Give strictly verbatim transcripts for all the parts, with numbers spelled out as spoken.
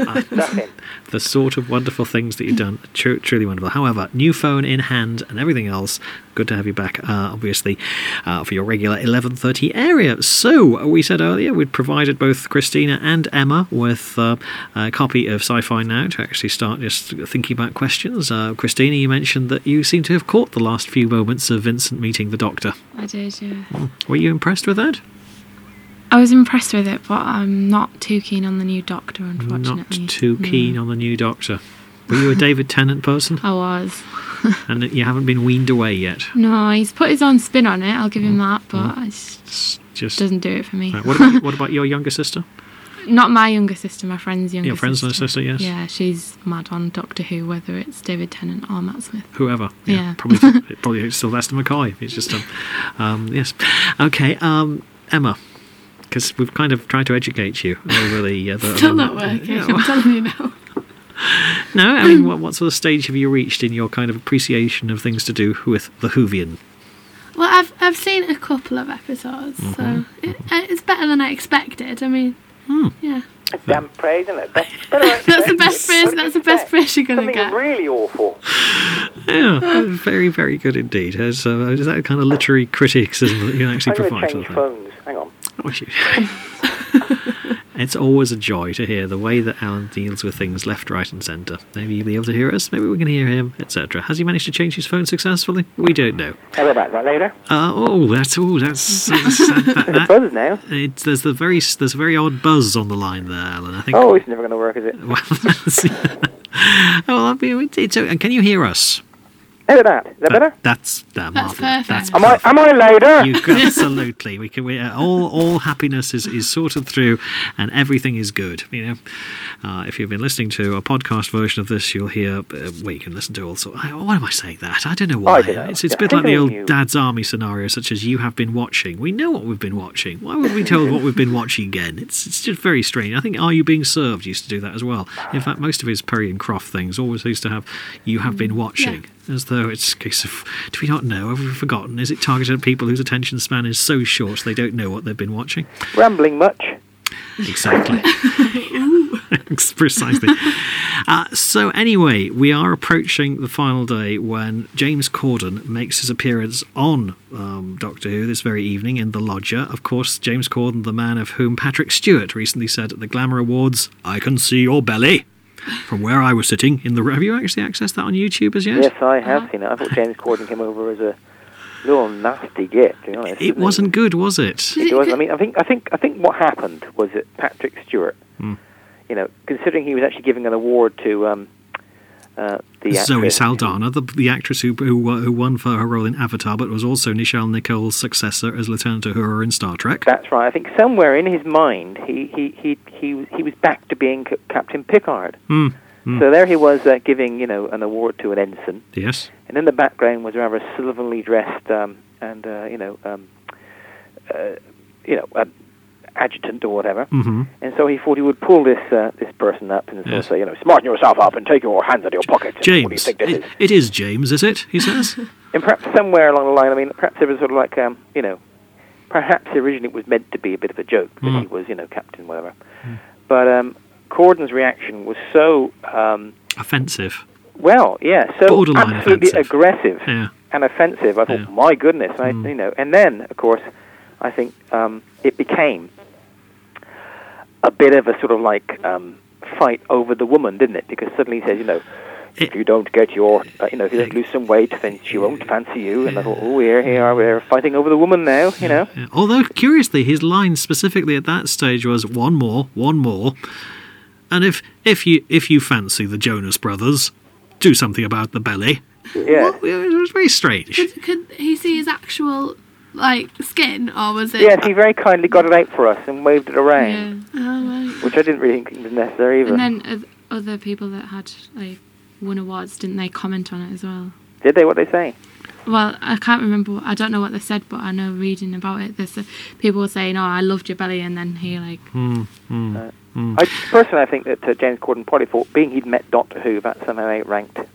Nothing. The sort of wonderful things that you've done, tr- truly wonderful. However, new phone in hand and everything else. Good to have you back, uh, obviously, uh, for your regular eleven thirty area. So, we said earlier we'd provided both Christina and Emma with uh, a copy of Sci-Fi Now to actually start just thinking about questions. Uh, Christina, you mentioned that you seem to have caught the last few moments of Vincent meeting the Doctor. I did, yeah. Mm. Were you impressed with that? I was impressed with it, but I'm not too keen on the new Doctor, unfortunately. Not too keen no. on the new Doctor. Were you a David Tennant person? I was. And you haven't been weaned away yet? No, he's put his own spin on it, I'll give him that, but Mm. it Just doesn't do it for me. Right, what, about, what about your younger sister? Not my younger sister, my friend's younger Your friend's sister. sister, yes. Yeah, she's mad on Doctor Who, whether it's David Tennant or Matt Smith. Whoever. Yeah. Probably, probably Sylvester McCoy. It's just, um, um, yes. Okay, um, Emma. Because we've kind of tried to educate you over the... Uh, the Still um, not working. yeah, I'm telling you now. No, I mean, what, what sort of stage have you reached in your kind of appreciation of things to do with the Whovian? Well, I've I've seen a couple of episodes, Mm-hmm. so it, it's better than I expected. I mean, Hmm. yeah. Damn praise, isn't it? That's, that's, That's the best phrase. That's the best phrase you're gonna Something get. really awful. Yeah, very, very good indeed. Is, uh, is that kind of literary criticism that you can actually I'm going provide to to change the phones. Hang on. Oh, shoot. It's always a joy to hear the way that Alan deals with things left, right and centre. Maybe you'll be able to hear us, maybe we can hear him, et cetera. Has he managed to change his phone successfully? We don't know. How about that later? Uh, oh, that's oh, that's, that's uh, that, There's a that, buzz now. it's, there's the very there's a very odd buzz on the line there, Alan. I think. Oh, it's never going to work, is it? Well, that's, well, I mean, it's, it's, and can you hear us? How about that? Is that better? That, that's uh, marvellous. perfect. That's Am I, am I louder? You absolutely. We can. We, uh, all all happiness is, is sorted through, and everything is good. You know, uh, if you've been listening to a podcast version of this, you'll hear. Uh, well, you can listen to also. Why am I saying that? I don't know why. I don't know. It's it's a Yeah, bit like the I old know you. Dad's Army scenario, such as you have been watching. We know what we've been watching. Why would we tell what we've been watching again? It's it's just very strange. I think Are You Being Served used to do that as well. In fact, most of his Perry and Croft things always used to have You Have Been Watching. As though it's a case of, do we not know? Have we forgotten? Is it targeted at people whose attention span is so short they don't know what they've been watching? Rambling much? Exactly. Precisely. Uh, so anyway, we are approaching the final day when James Corden makes his appearance on um, Doctor Who this very evening in The Lodger. Of course, James Corden, the man of whom Patrick Stewart recently said at the Glamour Awards, "I can see your belly." From where I was sitting in the... Have you actually accessed that on YouTube as yet? Yes, I have seen it. I thought James Corden came over as a little nasty git, to be honest. It wasn't good, was it? It was. I mean, I think, I think, I think what happened was that Patrick Stewart, Mm. you know, considering he was actually giving an award to um, uh, the Zoe actress- Saldana, the, the actress who, who who won for her role in Avatar, but was also Nichelle Nichols' successor as Lieutenant Uhura in Star Trek. That's right. I think somewhere in his mind, he he he he was, he was back to being C- Captain Picard. Mm. Mm. So there he was uh, giving, you know, an award to an ensign, Yes. and in the background was a rather sylvanly dressed um, and uh, you know, um, uh, you know, uh, adjutant or whatever. Mm-hmm. And so he thought he would pull this uh, this person up and sort Yes. of say, you know, smarten yourself up and take your hands out of your pockets. What do you James. think this It, is? it is James, is it? He says. And perhaps somewhere along the line, I mean, perhaps it was sort of like, um, you know, perhaps originally it was meant to be a bit of a joke that Mm. he was, you know, captain, whatever. Mm. But um, Corden's reaction was so, um, Offensive. well, yeah, so Borderline absolutely offensive. aggressive Yeah. and offensive. I thought, Yeah. my goodness, I, Mm. you know. And then, of course, I think um, it became a bit of a sort of like um, fight over the woman, didn't it? Because suddenly he says, you know, It- if you don't get your, uh, you know, if you don't lose some weight, then she won't fancy you. And I thought, oh, here, here, we're fighting over the woman now, you know. Yeah. Although, curiously, his line specifically at that stage was one more, one more. And if if you if you fancy the Jonas Brothers, do something about the belly. Yeah. Well, it was very strange. Could, could he see his actual like skin, or was it? Yes, he very kindly got it out for us and waved it around, Yeah. Oh, right. which I didn't really think was necessary either. And then oth- other people that had like won awards, didn't they comment on it as well? Did they? What they say? Well, I can't remember. I don't know what they said, but I know reading about it, there's uh, people were saying, "Oh, I loved your belly," and then he like, Hmm, hmm, Uh, hmm. I personally, I think that uh, James Corden probably thought, being he'd met Doctor Who, that somehow outranked the Captain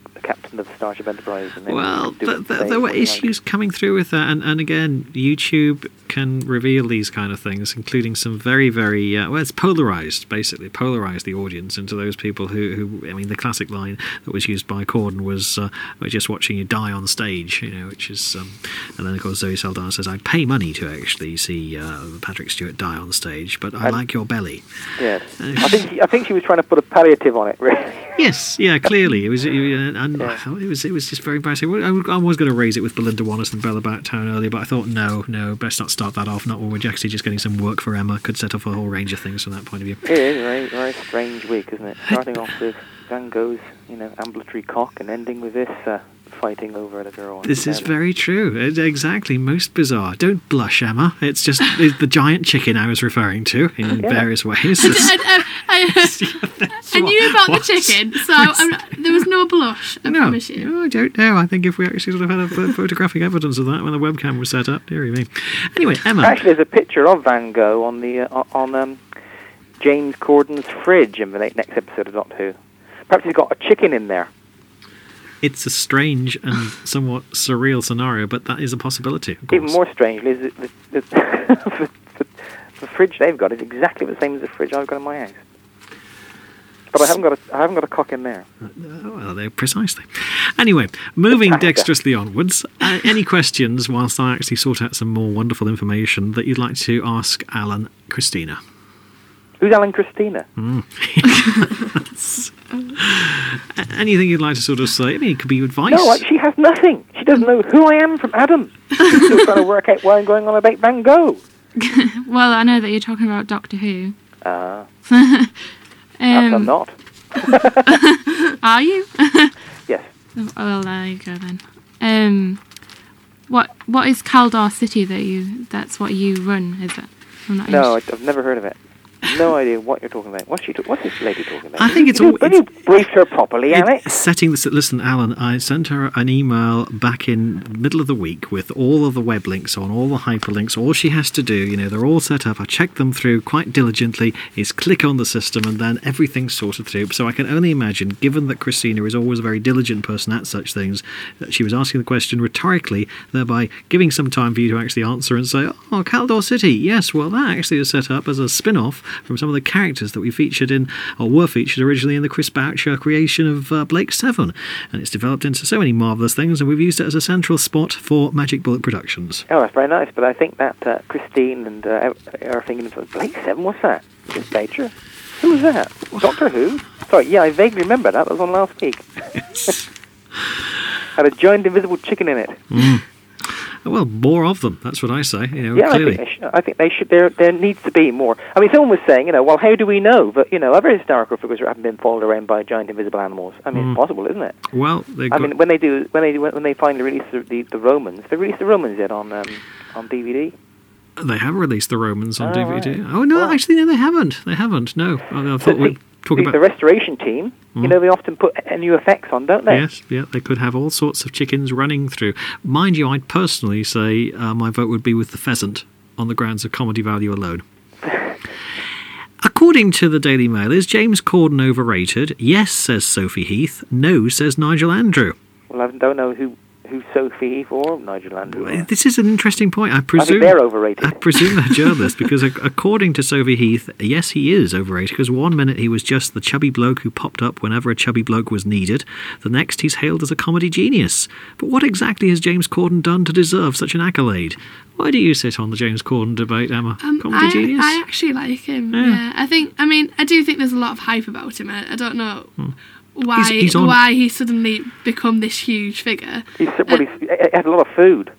captain of the Starship Enterprise. And Well, do th- it th- safe there were or something. issues coming through with that, and, and again, YouTube can reveal these kind of things, including some very, very uh, well, it's polarized, basically, polarized the audience into those people who, who I mean, the classic line that was used by Corden was, uh, "We're just watching you die on stage," you know, which is, um, and then of course Zoe Saldana says, "I'd pay money to actually see uh, Patrick Stewart die on stage, but I And- like your belly." Yes, I think she, I think she was trying to put a palliative on it. Really. Yes, yeah, clearly it was. It, and Yeah. it was. It was just very embarrassing. I, I was going to raise it with Belinda Wallace and Bella Backtown earlier, but I thought, no, no, best not start that off. Not when we're actually just getting some work for Emma. Could set off a whole range of things from that point of view. It is a very, very strange week, isn't it? Starting off with Van Gogh's, you know, ambulatory cock, and ending with this uh, fighting over the girl. This is very true. It, exactly, most bizarre. Don't blush, Emma. It's just it's the giant chicken I was referring to in Yeah. various ways. I, I, I, I knew about What? the chicken, so I'm not, there was no blush, I No, promise you. no, I don't know. I think if we actually sort of had a ph- photographic evidence of that when the webcam was set up, dearie me. Anyway, Emma. Actually, there's a picture of Van Gogh on the uh, on um, James Corden's fridge in the next episode of Doctor Who. Perhaps he's got a chicken in there. It's a strange and somewhat surreal scenario, but that is a possibility. Of course. Even more strangely, is the, the, the, the, the fridge they've got is exactly the same as the fridge I've got in my house. But I haven't got a I haven't got a cock in there. Uh, well, they precisely. Anyway, moving Fantastic. dexterously onwards. Uh, any questions whilst I actually sort out some more wonderful information that you'd like to ask Alan, Christina? Who's Alan Christina? Anything you'd like to sort of say? I mean, it could be advice. No, like, she has nothing. She doesn't know who I am from Adam. She's still trying to work out why I'm going on about Van Gogh. Well, I know that you're talking about Doctor Who. Ah, I'm Um, not. are you? Yes. Well, there you go then. Um, what what is Caldor City that you? That's what you run, is it? I'm not No, interested. I- I've never heard of it. No idea what you're talking about. What's she? Ta- what's this lady talking about? I think it's you, all- Can you brief her properly, Alex? It's setting this. Listen, Alan, I sent her an email back in the middle of the week with all of the web links on, all the hyperlinks. All she has to do, you know, they're all set up. I checked them through quite diligently. Is click on the system, and then everything's sorted through. So I can only imagine, given that Christina is always a very diligent person at such things, that she was asking the question rhetorically, thereby giving some time for you to actually answer and say, "Oh, Caldor City, yes. Well, that actually is set up as a spin-off from some of the characters that we featured in, or were featured originally in the Chris Boucher creation of uh, Blake Seven, and it's developed into so many marvellous things, and we've used it as a central spot for Magic Bullet Productions." Oh, that's very nice. But I think that uh, Christine and uh, are thinking of Blake Seven. What's that? Chris Boucher? Who was that? Doctor Who? Sorry, yeah, I vaguely remember that. That was on last week. Had a giant invisible chicken in it. Mm. Well, more of them. That's what I say. You know, Yeah, I clearly. think, they should, I think they should. There, there needs to be more. I mean, someone was saying, you know, well, how do we know that, you know, other historical figures haven't been followed around by giant invisible animals? I mean, Mm. it's possible, isn't it? Well, they I got, mean, when they do, when they when they finally release the the, the Romans, they released the Romans yet on um, on D V D. they have released the Romans on Oh, D V D. right. Oh no, Well- actually, no, they haven't. They haven't. No, I, I So thought we'd see- talk see, about. the restoration team. You Mm. know, they often put uh, new effects on, don't they? Yes, yeah, they could have all sorts of chickens running through. Mind you, I'd personally say uh, my vote would be with the pheasant on the grounds of comedy value alone. According to the Daily Mail, is James Corden overrated? Yes, says Sophie Heath. No, says Nigel Andrew. Well, I don't know who who Sophie Heath or Nigel Andrew are. This is an interesting point. I I think presume they're overrated. I presume they're journalists, because ac- according to Sophie Heath, yes, he is overrated, because one minute he was just the chubby bloke who popped up whenever a chubby bloke was needed. The next he's hailed as a comedy genius. But what exactly has James Corden done to deserve such an accolade? Why do you sit on the James Corden debate, Emma? Um, comedy I, genius? I actually like him. Yeah. Yeah. I think. I mean, I do think there's a lot of hype about him. I, I don't know why He's- he's on- why he's suddenly become this huge figure. He's, well, he's, he had a lot of food.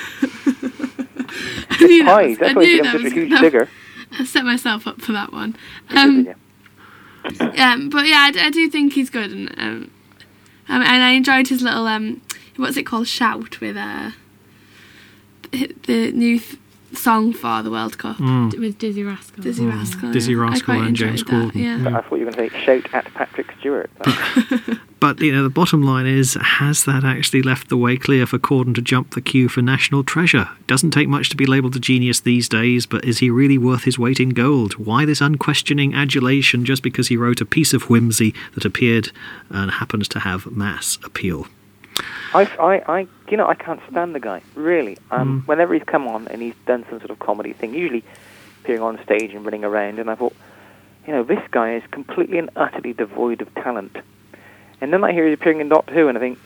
I knew that Pies. was- That's I why he's knew become that such a was huge gonna- figure. I set myself up for that one. Um, um, but yeah, I, d- I do think he's good, and um, um, and I enjoyed his little um, what's it called, shout with uh, the new th- song for the World Cup. Mm. With Dizzy Rascal. Dizzy Mm. Rascal. Dizzy yeah. I Rascal quite and James enjoyed that, Corden. Yeah. Mm. I thought you were going to say shout at Patrick Stewart. But, you know, the bottom line is, has that actually left the way clear for Corden to jump the queue for national treasure? Doesn't take much to be labelled a genius these days, but is he really worth his weight in gold? Why this unquestioning adulation just because he wrote a piece of whimsy that appeared and happened to have mass appeal? I, I, I, you know, I can't stand the guy, really. Um, Mm. Whenever he's come on and he's done some sort of comedy thing, usually appearing on stage and running around, and I thought, you know, this guy is completely and utterly devoid of talent. And then I hear he's appearing in Doctor Who, and I think,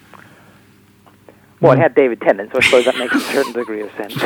well, Mm. it had David Tennant, so I suppose that makes a certain degree of sense.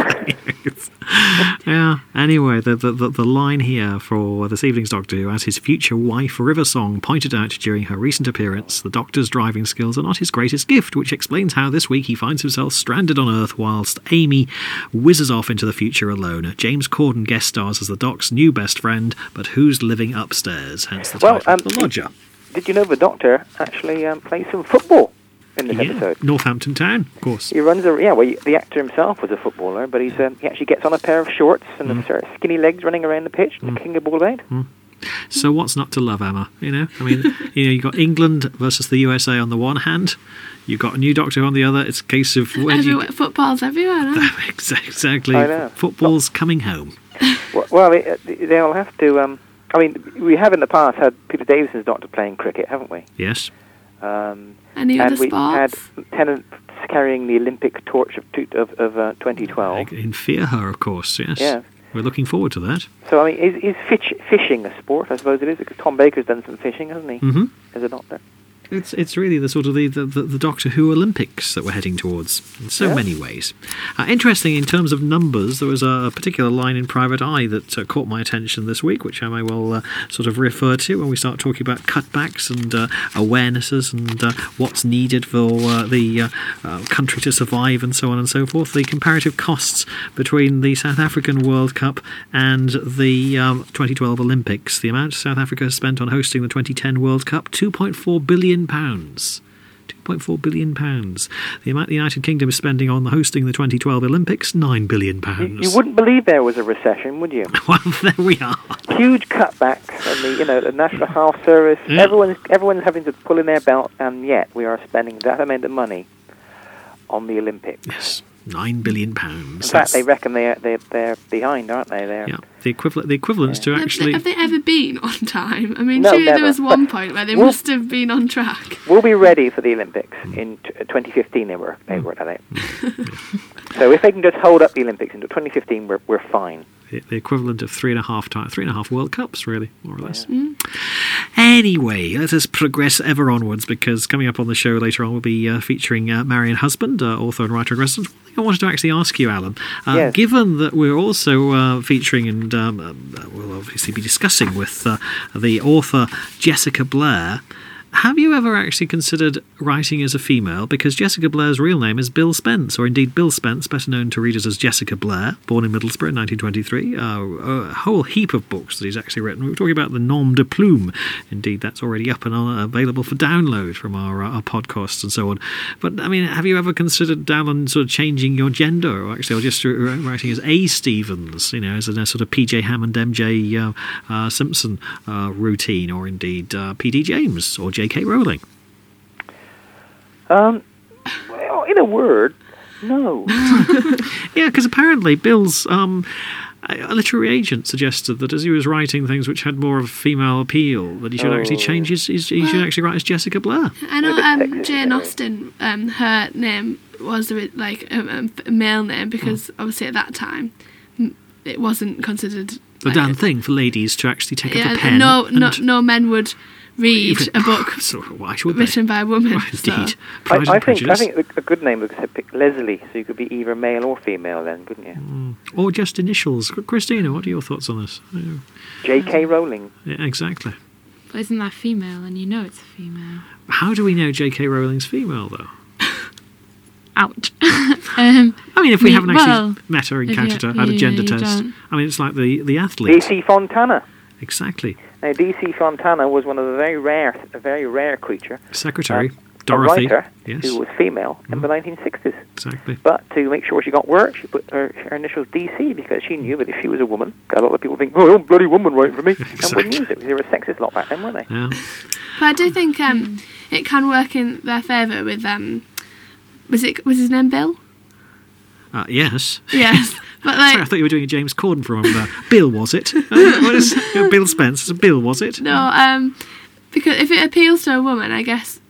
Yeah, anyway, the, the the the line here for this evening's Doctor Who, as his future wife River Song pointed out during her recent appearance, the Doctor's driving skills are not his greatest gift, which explains how this week he finds himself stranded on Earth whilst Amy whizzes off into the future alone. James Corden guest stars as the Doc's new best friend, but who's living upstairs? Hence the Well, title, um, The Lodger. Did you know the Doctor actually um, plays some football in this Yeah, episode? Northampton Town, of course. He runs a yeah. Well, the actor himself was a footballer, but he's um, he actually gets on a pair of shorts and Mm. a sort of skinny legs, running around the pitch and kicking a ball about. So what's not to love, Emma? You know, I mean, you know, you got England versus the U S A on the one hand, you've got a new Doctor on the other. It's a case of when you Everywhere, football's everywhere. No? exactly. I know. Football's coming home. Well, well they, they'll have to. Um, I mean, we have in the past had Peter Davison's Doctor playing cricket, haven't we? Yes. Um, Any and other we sports? had Tennant carrying the Olympic torch of two, of, of uh, twenty twelve. In Fear Her, of course. Yes. Yeah. We're looking forward to that. So I mean, is, is fish, fishing a sport? I suppose it is, because Tom Baker's done some fishing, hasn't he? Mm-hmm. As a doctor. It's it's really the sort of the, the, the Doctor Who Olympics that we're heading towards in so Yeah. many ways. Uh, interesting in terms of numbers, there was a particular line in Private Eye that uh, caught my attention this week, which I may well uh, sort of refer to when we start talking about cutbacks and uh, awarenesses and uh, what's needed for uh, the uh, uh, country to survive and so on and so forth. The comparative costs between the South African World Cup and the um, twenty twelve Olympics. The amount South Africa spent on hosting the twenty ten World Cup, two point four billion pounds. two point four billion pounds. The amount the United Kingdom is spending on hosting the twenty twelve Olympics, nine billion You, pounds. you wouldn't believe there was a recession, would you? Well, there we are. Huge cutbacks on the, you know, the National Health Service. Yeah. Everyone's everyone's having to pull in their belt, and yet we are spending that amount of money on the Olympics. Yes, nine billion In pounds. fact, they reckon they they they're behind, aren't they? They're yeah, the equivalent the equivalence to Have they, actually. have they ever been on time? I mean, No, surely there never. was one But point where they we'll- must have been on track. We'll be ready for the Olympics in t- twenty fifteen. They were they were at it. So if they can just hold up the Olympics until twenty fifteen, we're we're fine. The the equivalent of three and a half time, three and a half World Cups, really, more or less. Mm. Anyway, let us progress ever onwards, because coming up on the show later on we'll be uh, featuring uh, Marion Husband, uh, author and writer in residence. One thing I wanted to actually ask you, Alan, uh, Yes. given that we're also uh, featuring and um, uh, we'll obviously be discussing with uh, the author Jessica Blair. Have you ever actually considered writing as a female? Because Jessica Blair's real name is Bill Spence, or indeed Bill Spence, better known to readers as Jessica Blair, born in Middlesbrough in nineteen twenty-three. Uh, a whole heap of books that he's actually written. We were talking about the Nom de Plume. Indeed, that's already up and on, available for download from our, uh, our podcasts and so on. But, I mean, have you ever considered, Alan, sort of changing your gender, or actually, or just writing as A. Stevens, you know, as a sort of P J Hammond, M J uh, uh, Simpson uh, routine, or indeed uh, P D James, or J K Rowling? Um, well, in a word, no. Yeah, because apparently Bill's um, a literary agent suggested that as he was writing things which had more of female appeal, that he should actually Oh. change his, his he should Well- actually write as Jessica Blair. I know A bit um, sexist, Jane anyway. Austen, um, her name was a bit like a, a male name because obviously at that time m- it wasn't considered The like, damn thing for ladies to actually take Yeah, up a pen. no, no, and no men would read even- a book So why should they? written by a woman. Right, so. indeed. I, Pride and I think I Prejudice. think a good name would pick Leslie, so you could be either male or female then, couldn't you? Mm. Or just initials. Christina, what are your thoughts on this? Yeah, J K Rowling. yeah, exactly. But isn't that female? And you know it's a female. How do we know J K Rowling's female, though? Ouch. um, I mean, if we Me- haven't actually well, met her, if encountered you- her, had a you- gender you test. don't. I mean, it's like the, the D athlete. C Fontana. Exactly. Now, D C Fontana was one of the very rare, a very rare creature, Secretary. Uh, Dorothy. a writer Yes, who was female in Mhm. the nineteen sixties. exactly. But to make sure she got work, she put her, her initials D C because she knew that if she was a woman, a lot of people think, oh, bloody woman writing for me, and wouldn't use it. They were a sexist lot back then, weren't they? Yeah. But I do think um, it can work in their favour with um, was it was his name Bill? Uh, yes. Yes, but Sorry, I like thought you were doing a James Corden for a moment there. Bill, was it? Uh, what is uh, Bill Spence? Bill, was it? no, um, because if it appeals to a woman, I guess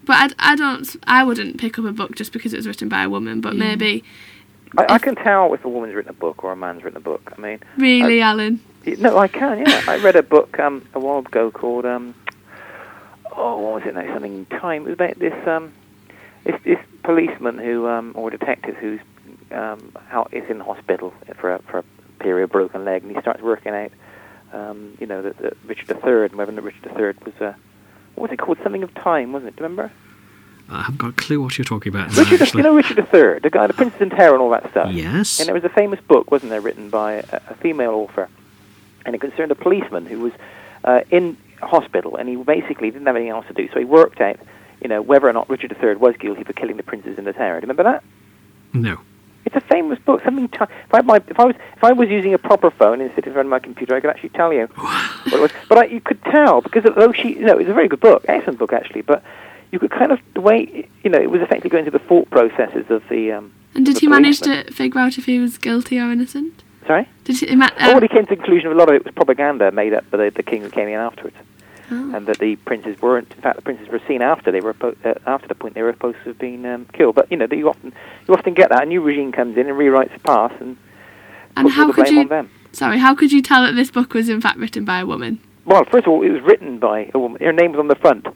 but I, I don't. I wouldn't pick up a book just because it was written by a woman. But Yeah. maybe. I, I can tell if a woman's written a book or a man's written a book. I mean, Really, I, Alan? no, I can. Yeah, I read a book um, a while ago called um, oh, what was it now? Something Time. It was about this um, this, this policeman who um, or detective who's um, out is in the hospital for a, for a period of broken leg, and he starts working out. Um, you know, that, that Richard the Third, and whether Richard the Third was uh, what was it called? Something of Time, wasn't it? Do you remember? I haven't got a clue what you're talking about. Richard, the, actually. you know Richard the Third, the guy, the Princess and Terror, and all that stuff. Yes. And there was a famous book, wasn't there, written by a, a female author, and it concerned a policeman who was uh, in hospital, and he basically didn't have anything else to do, so he worked out, you know, whether or not Richard the Third was guilty for killing the princes in the Tower. Do you remember that? No. It's a famous book. Something. T- if, I, my, if I was if I was using a proper phone instead of on my computer, I could actually tell you what it was. But I, you could tell because although she, you know, it was a very good book, excellent book actually. But you could kind of the way, you know, it was effectively going through the thought processes of the. Um, And did the he manage policeman. to figure out if he was guilty or innocent? Sorry. Did he? Ma- Oh, um, well, he came to the conclusion of a lot of it was propaganda made up by the, the king who came in afterwards, oh. and that the princes weren't. In fact, the princes were seen after they were po- uh, after the point they were supposed to have been um, killed. But you know, you often you often get that a new regime comes in and rewrites the past and, And puts all how the could blame you? on them. Sorry, how could you tell that this book was in fact written by a woman? Well, first of all, it was written by a woman. Her name was on the front.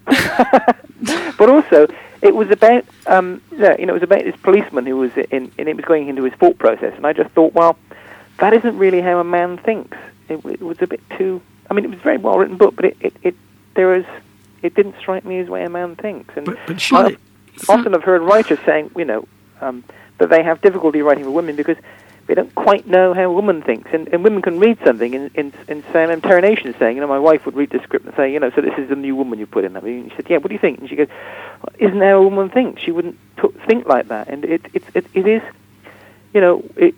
But also, it was about, um, yeah, you know, it was about this policeman who was in, and it was going into his thought process. And I just thought, well, that isn't really how a man thinks. It, it was a bit too. I mean, it was a very well written book, but it, it, it there was, it didn't strike me as the way a man thinks. And But, but surely, I often have heard writers saying, you know, um, that they have difficulty writing for women because they don't quite know how a woman thinks. And, and women can read something in, in, in say, an interrogation saying, you know, my wife would read the script and say, you know, so this is the new woman you put in. I mean, she said, yeah, what do you think? And she goes, isn't how a woman thinks? She wouldn't t- think like that. And it, it, it, it is, you know, it,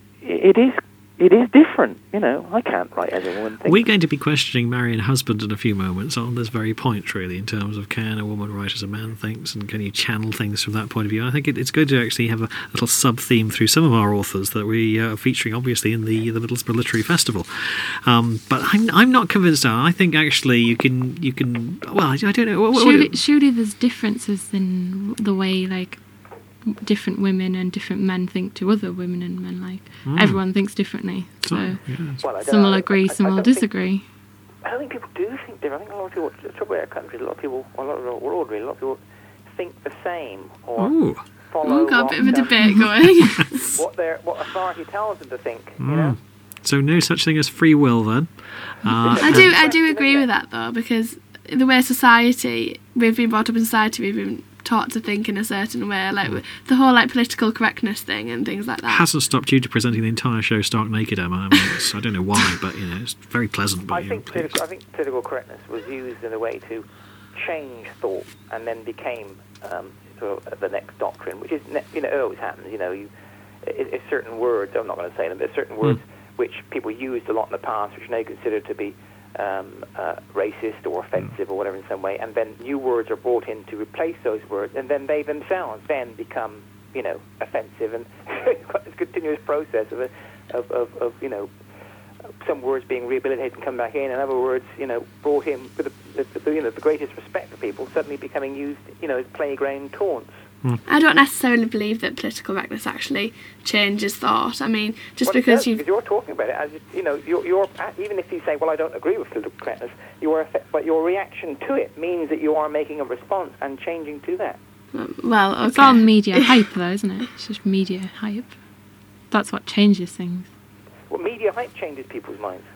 it is it is different. You know, I can't write as a woman thinks. we're going to be questioning Marion Husband in a few moments on this very point, really, in terms of can a woman write as a man thinks, and can you channel things from that point of view. I think it, it's good to actually have a little sub-theme through some of our authors that we uh, are featuring, obviously, in the the Middlesbrough Literary Festival. Um, but I'm I'm not convinced. Alan. I think actually you can you can. Well, I, I don't know. What, what, Surely, surely there's differences in the way like different women and different men think to other women and men. Like Mm. everyone thinks differently, so yeah. Well, I don't some will know. agree, I- some I will don't think- disagree. I don't think people do think different. I think a lot of people, the trouble with our country, a lot of people, a lot of the world really, a lot of people think the same or Ooh. follow Oh, got a what, bit of a um, debate going. what their what authority tells them to think. You Mm. know. So no such thing as free will then. Uh, I do, I do agree with that though, because the way society, we've been brought up in society, we've been taught to think in a certain way, like the whole like political correctness thing and things like that. hasn't stopped you to presenting the entire show stark naked, Emma. I mean, it's, I don't know why, but you know, it's very pleasant. But I you think know, political, I think political correctness was used in a way to change thought, and then became um, sort of the next doctrine, which is ne- you know it always happens. You know, you it, it's certain words. I'm not going to say them, but certain words which people used a lot in the past, which are now considered to be um, uh, racist or offensive or whatever in some way, and then new words are brought in to replace those words, and then they themselves then become you know offensive, and it's got this continuous process of, a, of, of, of you know. some words being rehabilitated and come back in, and other words, you know, brought in with the, the, the, you know, the greatest respect for people, suddenly becoming used, you know, as playground taunts. I don't necessarily believe that political correctness actually changes thought. I mean, just Well, it because does, you, because you're talking about it as you know, you're, you're even if you say, well, I don't agree with political correctness, you are, but your reaction to it means that you are making a response and changing to that. well, okay. It's all media hype, though, isn't it? It's just media hype. That's what changes things. Well, media hype changes people's minds.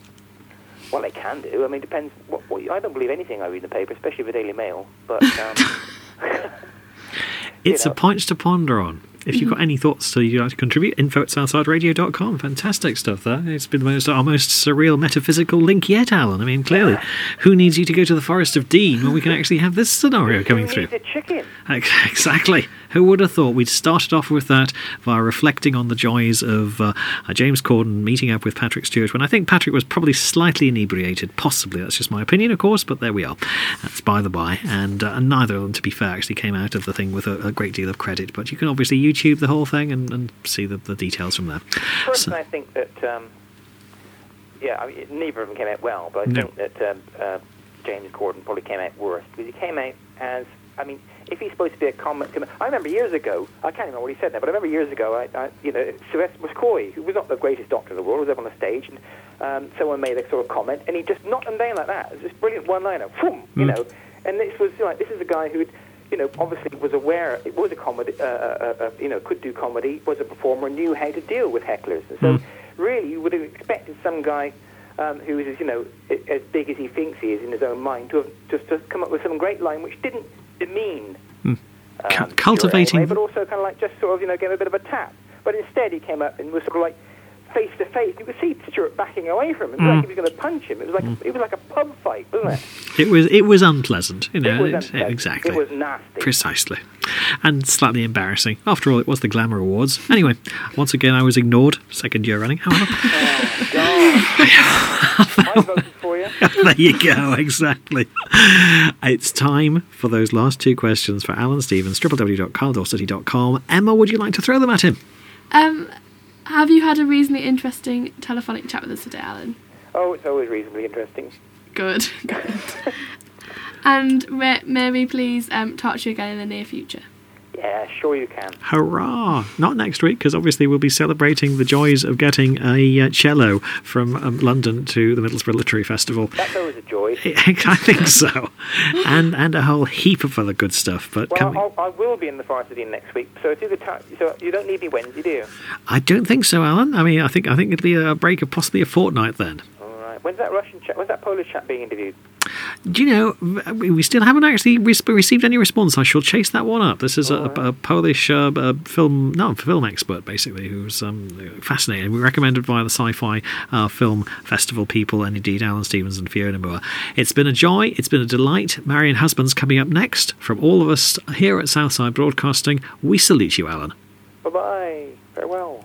Well, they can do. I mean, it depends. What, what, I don't believe anything I read in the paper, especially the Daily Mail. But um, it's you a know. point to ponder on. If you've got any thoughts to you'd like to contribute, info at southside radio dot com. Fantastic stuff there. It's been the most, our most surreal metaphysical link yet, Alan. I mean, clearly, who needs you to go to the Forest of Dean when we can actually have this scenario coming who through? needs a chicken? Exactly. Who would have thought? We'd started off with that via reflecting on the joys of uh, James Corden meeting up with Patrick Stewart, when I think Patrick was probably slightly inebriated. Possibly. That's just my opinion, of course, but there we are. That's by the by. And, uh, and neither of them, to be fair, actually came out of the thing with a, a great deal of credit. But you can obviously YouTube the whole thing and, and see the, the details from there. Personally, So- I think that, um, yeah, I mean, neither of them came out well, but I No. think that um, uh, James Corden probably came out worse, because he came out as I mean, if he's supposed to be a comic, I remember years ago, I can't remember what he said now, but I remember years ago, I, I, you know, Sylvester McCoy, who was not the greatest doctor in the world, was up on the stage, and um, someone made a sort of comment, and he just knocked them down like that. It was this brilliant one-liner, boom, you Mm. know. And this was like, this is a guy who, you know, obviously was aware, it was a comedy, uh, uh, uh, you know, could do comedy, was a performer, knew how to deal with hecklers. And so, Mm. really, you would have expected some guy um, who is, you know, as big as he thinks he is in his own mind to have just to come up with some great line which didn't demean Mm. um, Cu- cultivating- Elway, but also kind of like just sort of, you know, give a bit of a tap. But instead, he came up and was sort of like face to face. You could see Stewart backing away from him. It was Mm. like he was going to punch him. It was like a, it was like a pub fight, wasn't it? It was it was unpleasant, you know. It was it- unpleasant. exactly. It was nasty. Precisely. And slightly embarrassing. After all, it was the Glamour Awards. Anyway, once again, I was ignored. Second year running, however. Oh, God. I voted for you. There you go, exactly. It's time for those last two questions for Alan Stevens, w w w dot carl dorsety dot com. Emma, would you like to throw them at him? Um, have you had a reasonably interesting telephonic chat with us today, Alan? Oh, it's always reasonably interesting. Good. Good. And may, may we please um, talk to you again in the near future? Yeah, sure you can. Hurrah! Not next week, because obviously we'll be celebrating the joys of getting a uh, cello from um, London to the Middlesbrough Literary Festival. That's always a joy. I think so. And and a whole heap of other good stuff. But Well, coming... I'll, I will be in the Varsity next week, so if you could ta- so you don't need me Wednesday, do you? I don't think so, Alan. I mean, I think I think it'll be a break of possibly a fortnight then. All right. When's that Russian chap? When's that Polish chap being interviewed? Do you know, we we still haven't actually re- received any response. I shall chase that one up. This is a, a, a Polish uh, a film, no, film expert, basically, who's um, fascinating. We recommended via the Sci-Fi uh, Film Festival people, and indeed Alan Stevens and Fiona Moore. It's been a joy. It's been a delight. Marion Husband's coming up next. From all of us here at Southside Broadcasting, we salute you, Alan. Bye-bye. Farewell.